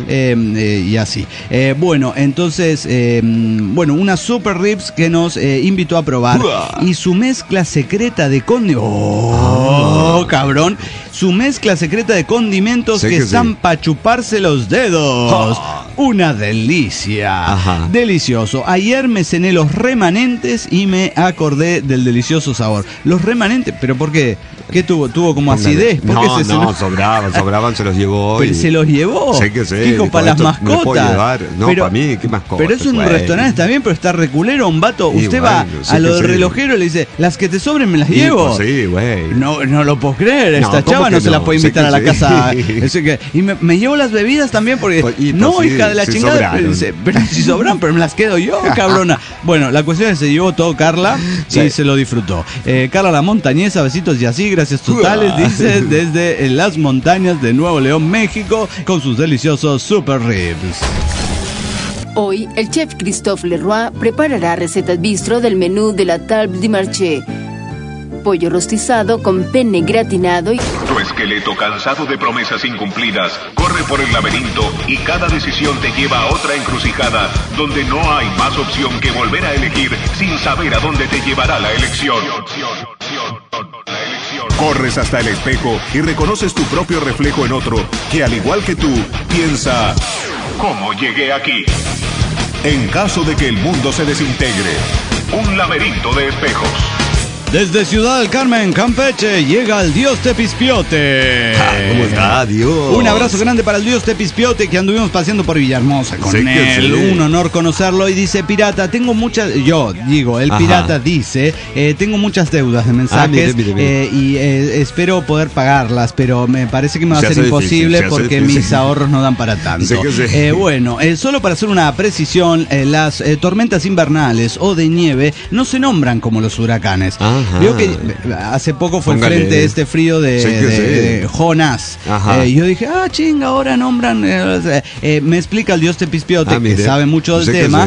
Y así. Bueno, entonces, unas super ribs que nos invitó a probar. Y su mezcla secreta de conde... cabrón. su mezcla secreta de condimentos que están para chuparse los dedos. Una delicia.
Ajá.
Delicioso. Ayer me cené los remanentes y me acordé del delicioso sabor. Los remanentes, ¿pero por qué? ¿Qué tuvo? ¿Tuvo como acidez? ¿Por qué se cenó?
sobraban, se los llevó.
Pero se los llevó.
Sé que sí.
Dijo, para las mascotas.
No, para mí, ¿qué mascotas?
Pero es un restaurante, está bien, pero está reculero, un vato. Usted va a lo del relojero y le dice, las que te sobren me las llevo.
Pues sí, güey.
No lo puedo creer, esta chava no se la puede invitar a la casa. Y me llevo las bebidas también porque... hija de la chingada, pero si sobran, pero me las quedo yo, cabrona. Bueno, la cuestión es que se llevó todo Carla y se lo disfrutó. Carla la montañesa, besitos y así, gracias totales, dice, desde las montañas de Nuevo León, México, con sus deliciosos super ribs.
Hoy, el chef Christophe Leroy preparará recetas bistro del menú de la table du marché. Pollo rostizado con penne gratinado y...
Tu esqueleto cansado de promesas incumplidas corre por el laberinto y cada decisión te lleva a otra encrucijada donde no hay más opción que volver a elegir sin saber a dónde te llevará la elección. Corres hasta el espejo y reconoces tu propio reflejo en otro que al igual que tú piensa, ¿cómo llegué aquí? En caso de que el mundo se desintegre, un laberinto de espejos.
Desde Ciudad del Carmen, Campeche, llega el Dios Tepispiote.
¿Cómo está, Dios?
Un abrazo grande para el Dios Tepispiote que anduvimos paseando por Villahermosa con él. Sí. Un honor conocerlo. Y dice, pirata, tengo muchas... Yo digo, el pirata dice, tengo muchas deudas de mensajes mire. Y espero poder pagarlas, pero me parece que me va a ser imposible porque mis ahorros no dan para tanto. Bueno, solo para hacer una precisión, las tormentas invernales o de nieve no se nombran como los huracanes. Vio que hace poco fue el frente este frío de Jonás. Yo dije, chinga, ahora nombran. Me explica el Dios Tepispiote, que sabe mucho del tema,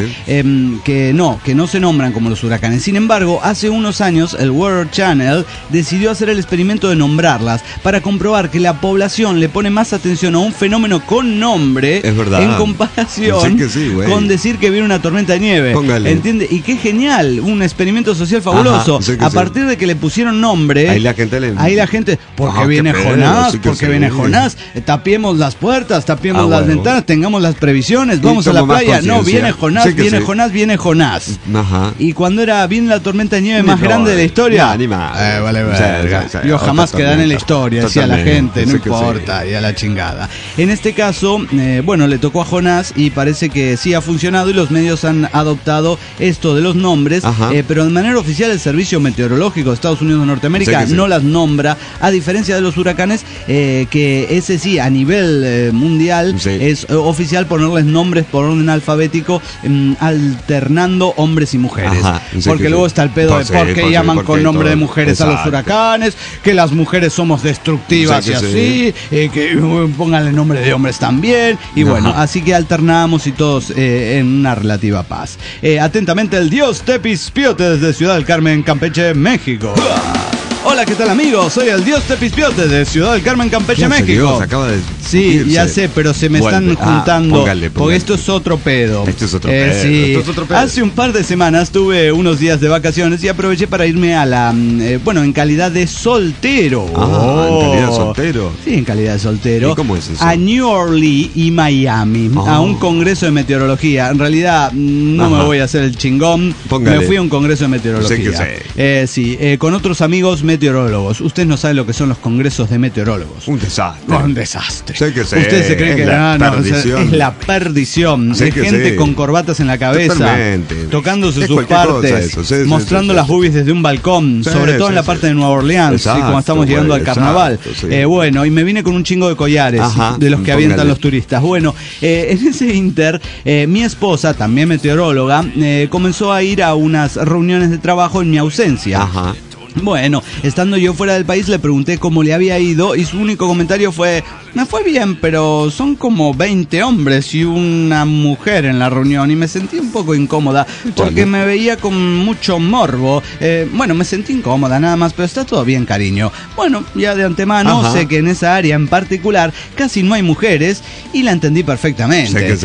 que no se nombran como los huracanes. Sin embargo, hace unos años el Weather Channel decidió hacer el experimento de nombrarlas para comprobar que la población le pone más atención a un fenómeno con nombre en comparación con decir que viene una tormenta de nieve. ¿Entiende? Y qué genial, un experimento social fabuloso. A partir de que le pusieron nombre, ahí la gente porque viene Jonás, Jonás, tapiemos las puertas, tapiemos las ventanas, tengamos las previsiones, vamos a la playa. No, viene Jonás, viene Jonás. Y cuando viene la tormenta de nieve más grande de la historia, vale verga. Yo jamás quedaré en la historia, decía la gente, no importa, y a la chingada. En este caso, le tocó a Jonás y parece que sí ha funcionado y los medios han adoptado esto de los nombres, pero de manera oficial el Servicio Meteorológico de Estados Unidos de Norteamérica no las nombra, a diferencia de los huracanes, que ese sí, a nivel mundial es oficial ponerles nombres por orden alfabético, alternando hombres y mujeres. Porque luego está el pedo de por qué llaman con nombre de mujeres a los huracanes, que las mujeres somos destructivas y así, que pónganle nombre de hombres también, y bueno, así que alternamos y todos en una relativa paz. Atentamente el Dios Tepispiote desde Ciudad del Carmen, Campeche, México. Hola, ¿qué tal, amigos? Soy el Dios Tepispiote de Ciudad del Carmen, Campeche, México. Dios,
acaba de
sí, irse. Ya sé, pero se me están juntando. Porque esto es otro pedo.
Esto es otro pedo.
Sí. Esto es otro pedo. Hace un par de semanas tuve unos días de vacaciones y aproveché para irme a la... en calidad de soltero.
¿En calidad de soltero?
Sí, en calidad de soltero.
¿Y cómo es eso?
A New Orleans y Miami, a un congreso de meteorología. En realidad, no me voy a hacer el chingón. Me fui a un congreso de meteorología. Sí, con otros amigos meteorólogos. Usted no sabe lo que son los congresos de meteorólogos.
Un desastre.
Un desastre.
Usted
se cree que es la perdición. Es gente con corbatas en la cabeza, tocándose sus partes, mostrando las boobies desde un balcón, sobre todo en la parte de Nueva Orleans, como estamos llegando al carnaval. Y me vine con un chingo de collares de los que avientan los turistas. Bueno, en ese inter, mi esposa, también meteoróloga, comenzó a ir a unas reuniones de trabajo en mi ausencia. Bueno, estando yo fuera del país le pregunté cómo le había ido y su único comentario fue: me fue bien, pero son como 20 hombres y una mujer en la reunión y me sentí un poco incómoda porque me veía con mucho morbo. Me sentí incómoda nada más, pero está todo bien, cariño. Bueno, ya de antemano sé que en esa área en particular casi no hay mujeres y la entendí perfectamente.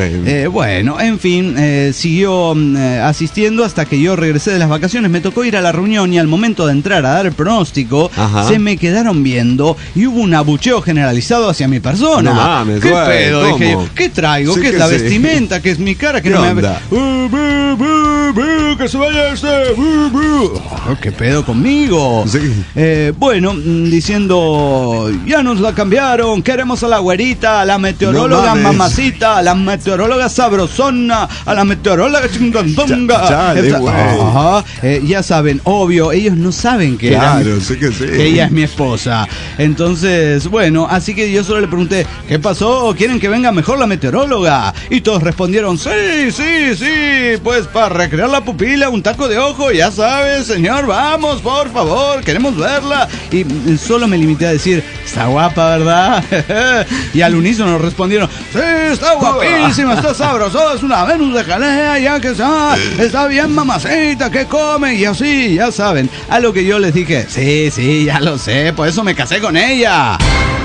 En fin, siguió asistiendo hasta que yo regresé de las vacaciones. Me tocó ir a la reunión y al momento de entrar a dar el pronóstico, se me quedaron viendo y hubo un abucheo generalizado hacia mi persona.
No mames,
¿Qué
güey,
pedo?
¿cómo?
Dije yo, ¿qué traigo?
Sí,
¿Qué es
que
la
sí.
vestimenta? ¿Qué es mi cara? Que
¿Qué
no
onda?
que se vaya este. ¿Qué pedo conmigo?
Sí.
Bueno, diciendo, ya nos la cambiaron, queremos a la güerita, a la meteoróloga
No mames.
mamacita, a la meteoróloga sabrosona, a la meteoróloga chingandonga.
Chale, güey.
Ajá, ya saben, obvio, ellos no saben que,
Claro, sí que sí.
que ella es mi esposa. Entonces, bueno, así que yo solo le pregunté, ¿qué pasó? ¿Quieren que venga mejor la meteoróloga? Y todos respondieron, sí, pues para recrear la pupila, un taco de ojo, ya sabes, señor, vamos, por favor, queremos verla. Y solo me limité a decir, está guapa, ¿verdad? Y al unísono respondieron, sí, está guapísima, está sabrosa, es una Venus de jalea, ya que está bien mamacita, ¿qué come? Y así, ya saben. A lo que yo les dije, sí, ya lo sé, por eso me casé con ella.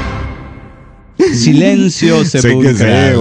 Silencio sepulcral.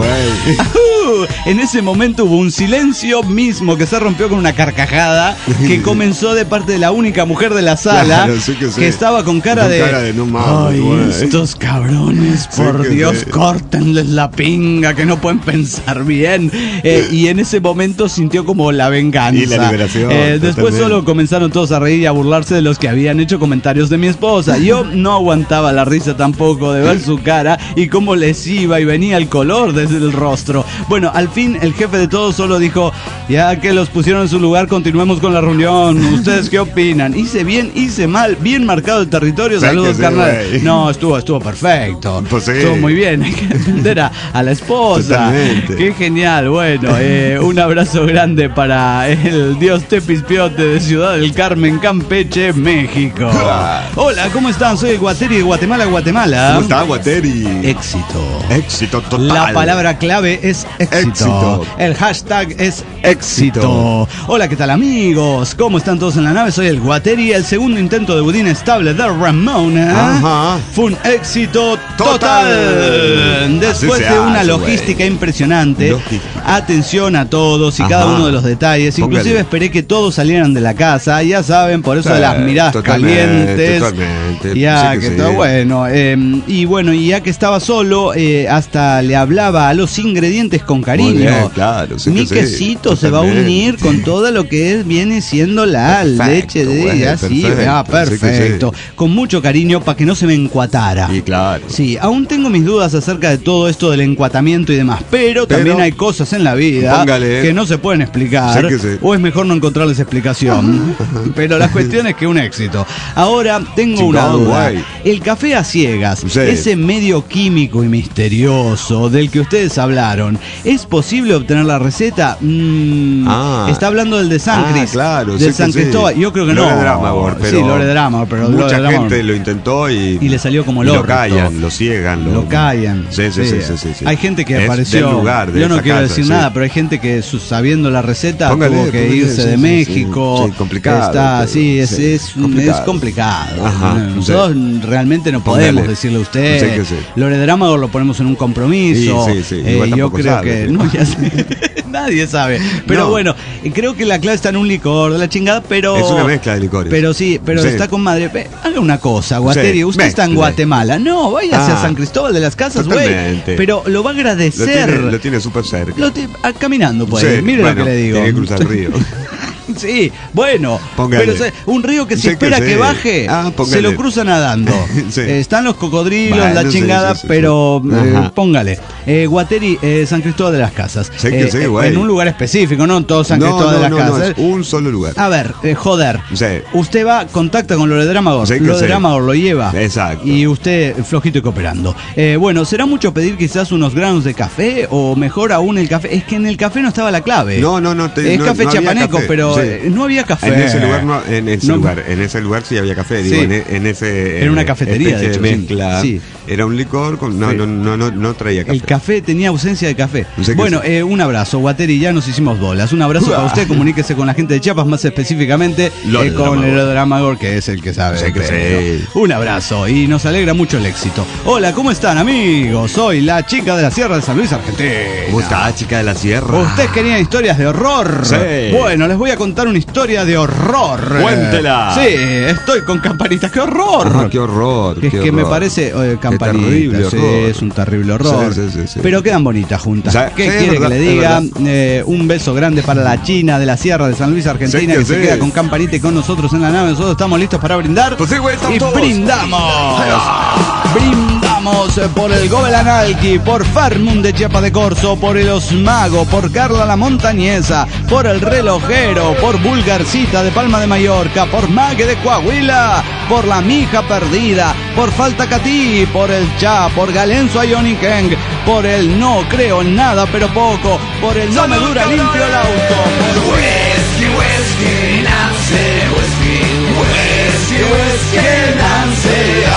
En ese momento hubo un silencio mismo que se rompió con una carcajada que comenzó de parte de la única mujer de la sala,
Claro, sí que sí.
que estaba con cara de
no mames,
ay,
güey.
estos cabrones, por
que
Dios,
sí.
córtenles la pinga, que no pueden pensar bien. Y en ese momento sintió como la venganza.
Y la liberación,
Después
totalmente.
solo comenzaron todos a reír y a burlarse de los que habían hecho comentarios de mi esposa. Yo no aguantaba la risa tampoco de ver su cara y cómo les iba y venía el color desde el rostro. Bueno, al fin el jefe de todos solo dijo, ya que los pusieron en su lugar, continuemos con la reunión. ¿Ustedes qué opinan? Hice bien, hice mal, bien marcado el territorio.
Sí,
Saludos,
que sí,
carnal.
güey.
No, estuvo perfecto.
Pues sí.
Estuvo muy bien. Hay que defender a la esposa.
Totalmente.
Qué genial. Bueno, un abrazo grande para el Dios Tepispiote de Ciudad del Carmen, Campeche, México. Hola, ¿cómo están? Soy el Guateri de Guatemala, Guatemala.
¿Cómo está, Guateri?
Éxito.
total.
La palabra clave es éxito. El hashtag es éxito. Hola, ¿qué tal, amigos? ¿Cómo están todos en la nave? Soy el Guateri. El segundo intento de budín estable de Ramona.
Ajá.
Fue un éxito total. Después
Así se
de una
hace,
logística impresionante. Atención a todos y
Ajá.
cada uno de los detalles. Inclusive
Póngale.
esperé que todos salieran de la casa. Ya saben, por eso de las miradas
Totalmente,
calientes.
totalmente.
Ya
Sí
que
sí.
está bueno. Y bueno, y ya que estaba solo, hasta le hablaba a los ingredientes con cariño.
Muy bien, claro, sí
Mi
que sí,
quesito se va a
totalmente.
unir con todo lo que viene siendo la
Perfecto,
leche de
güey,
ella. Sí,
perfecto,
perfecto.
sí que
Con mucho cariño para que no se me encuatara.
Y claro.
Sí, aún tengo mis dudas acerca de todo esto del encuatamiento y demás, pero también hay cosas en la vida
Póngale.
que no se pueden explicar,
Sí que sí.
o es mejor no encontrarles explicación. Pero la cuestión es que un éxito. Ahora tengo una
Chingón,
duda.
güey.
El café a ciegas,
Sí.
ese medio químico y misterioso del que ustedes hablaron, ¿es posible obtener la receta? Está hablando del de San Cris.
Claro,
del
sí
San
que sí.
Cristóbal. Yo creo que
Lore
no.
Dramagor, pero
sí, Lore Dramagor, pero Lore
mucha
Dramagor.
gente lo intentó y
le salió como
y
el
lo
orto.
callan, lo ciegan,
Lo callan.
Sí.
Hay gente que
Es
apareció.
del lugar, de
yo no
esa
quiero
casa,
decir
sí.
nada, pero hay gente que sabiendo la receta
Póngale,
tuvo que
póngale,
irse
sí,
de
sí,
México.
sí, complicado,
Está,
pero,
sí, es
complicado.
complicado.
Ajá,
Nosotros realmente no podemos
Póngale.
decirle a usted.
Sí que sí.
Lore Dramagor lo ponemos en un compromiso.
Sí. Igual
Yo
tampoco
creo
sabe,
que.
sí.
No, ya sé. Nadie sabe. Pero
No.
bueno, creo que la clave está en un licor de la chingada, pero.
Es una mezcla de licores.
Pero sí, está con madre. Haga una cosa, Guateri.
Sí,
Usted está en
mezcle.
Guatemala. No, váyase a San Cristóbal de las Casas, güey.
Totalmente.
Pero lo va a agradecer.
Lo tiene súper cerca.
Caminando, pues.
Sí,
Mire
bueno,
lo que le digo.
Tiene que cruzar el río.
Sí, bueno.
Póngale.
Pero un río que se
Sí,
espera
que
que
sí.
baje,
Póngale.
se lo cruza nadando.
Sí.
Están los cocodrilos,
Bueno,
la
sí,
chingada,
sí.
pero
Ajá.
póngale. Guateri, San Cristóbal de las Casas.
Sí que sí, güey.
En un lugar específico, no en todo San Cristóbal de las
No,
Casas.
es un solo lugar.
A ver, joder.
Sí.
Usted va, contacta con Lore Dramagor.
Sí que
Lore
sí.
Dramagor lo lleva.
Exacto.
Y usted flojito y cooperando. Bueno, ¿será mucho pedir quizás unos granos de café? O mejor aún el café. Es que en el café no estaba la clave.
No.
Es café
no había
chapaneco,
café,
pero
sí.
no había café.
En ese lugar en ese
No.
lugar sí había café,
Sí.
digo, en ese
Era una cafetería, de
especie
hecho.
de mezcla.
Sí.
Era un licor con... No traía café.
El café tenía ausencia de café. Bueno, un abrazo, Guateri, ya nos hicimos bolas. Un abrazo para usted, comuníquese con la gente de Chiapas, más específicamente con el Dramagor, que es el que sabe. Un abrazo y nos alegra mucho el éxito. Hola, ¿cómo están, amigos? Soy la chica de la Sierra de San Luis, Argentina.
¿Cómo está, chica de la Sierra?
¿Ustedes querían historias de horror?
Sí.
Bueno, les voy a contar una historia de horror.
Cuéntela.
Sí, estoy con Campanita. ¡Qué horror!
¡Qué horror!
Que es que me parece, Campanita, sí, es un terrible horror.
Sí.
Pero quedan bonitas juntas.
O sea,
¿Qué quiere que le diga? Un beso grande para la China de la Sierra de San Luis, Argentina, que se queda con Campanita y con nosotros en la nave. Nosotros estamos listos para brindar.
Pues sí, güey,
y
todos.
brindamos. Brindamos por el Gobelanalqui, por Farmund de Chiapa de Corzo, por el Osmago, por Carla la Montañesa, por el Relojero, por Bulgarcita de Palma de Mallorca, por Mague de Coahuila, por la Mija Perdida, por Falta Catí, por el Cha, por Galenzo Ayoniqueng, por el No Creo en Nada pero Poco, por el No Me Dura Limpio el Auto, por Whisky Nancy, Whisky Nancy,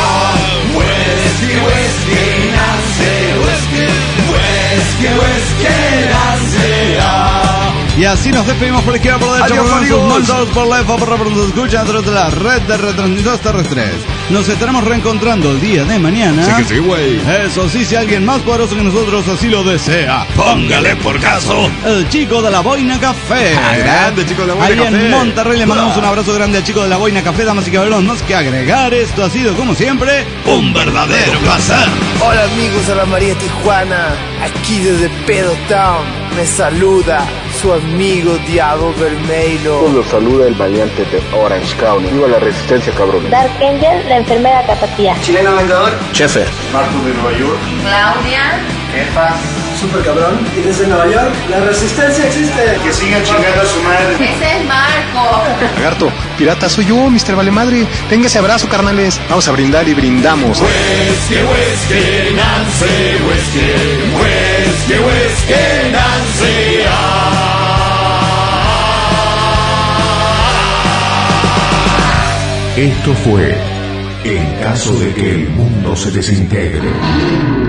y así nos despedimos por izquierda, por derecha, por sus mandos, por la EFA, por nos escuchan a través de la red de retransmisores terrestres. Nos estaremos reencontrando el día de mañana.
Sí que sí, güey.
Eso sí, si alguien más poderoso que nosotros así lo desea, póngale por caso el chico de la Boina Café.
Grande, chico de la Boina Café.
Ahí en Monterrey le mandamos un abrazo grande al chico de la Boina Café, damas y caballeros. Más que agregar, esto ha sido, como siempre, un verdadero placer.
Hola amigos de la María Tijuana, aquí desde Pedo Town, me saluda su amigo Diablo Vermelho.
Los saluda el valiente de Orange County. Viva la resistencia, cabrón.
Dark Angel, la enfermera tapatía.
Chileno Vengador.
Chefe.
Marco de Nueva York.
Claudia.
Jefa. Super cabrón. Y desde Nueva York, la resistencia existe.
Que sigan chingando a su madre.
Ese es Marco.
Lagarto, pirata soy yo, Mr. Valemadre. Tenga ese abrazo, carnales. Vamos a brindar y brindamos.
Whiskey, Nancy, whiskey, Nancy.
Esto fue En caso de que el mundo se desintegre.